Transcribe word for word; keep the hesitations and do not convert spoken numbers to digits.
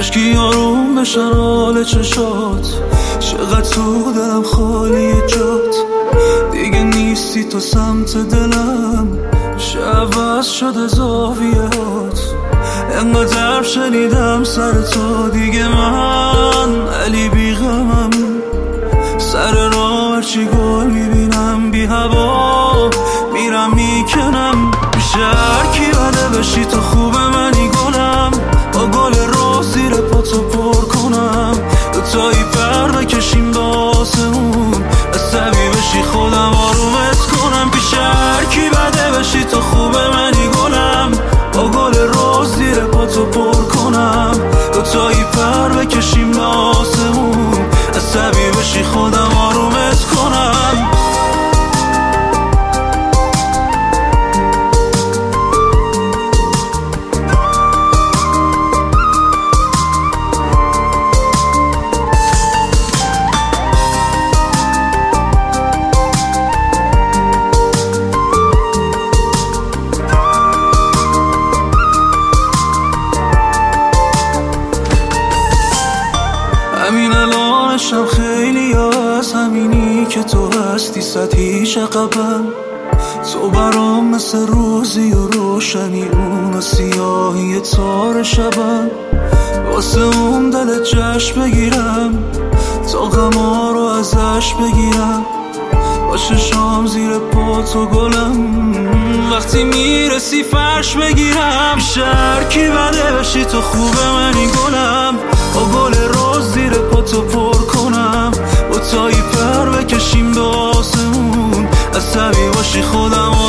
اشکی آروم بشن حال چشات، چقدر تو دلم خالی جات. دیگه نیستی تو سمت دلم، شعباز شده زاویهات. انقدر شنیدم سر تو دیگه من علی بیغمم. سر راه هرچی گل میبینم بی هوا میرم میکنم. میشه هرکی بده بشی تو خوبه منی گلم، با گل رو زیر پاتو پر کنم. دوتایی پر بکشیم به آسمون، عصبی بشی خودم آرومت کنم. پیش هرکی بده بشی تو خوبه منی گلم، با گل رو زیر پاتو پر کنم. دوتایی پر بکشیم به آسمون، عصبی بشی خودم آرومت کنم. همین الانشم خیلی از همینی که تو هستی سطحیش عقبم. تو برام مثل روزی و روشنی، اون سیاهی تار شبم. واسه اون دل جشن بگیرم، تا غما رو ازش بگیرم. باشه شام زیر پاتو گلم، وقتی میرسی فرش بگیرم. شرکی بده بشی تو خوبه منی گلم، با گل روز زیر پاتو پر کنم. با تایی پر بکشیم به آسمون، عصبی باشی خودم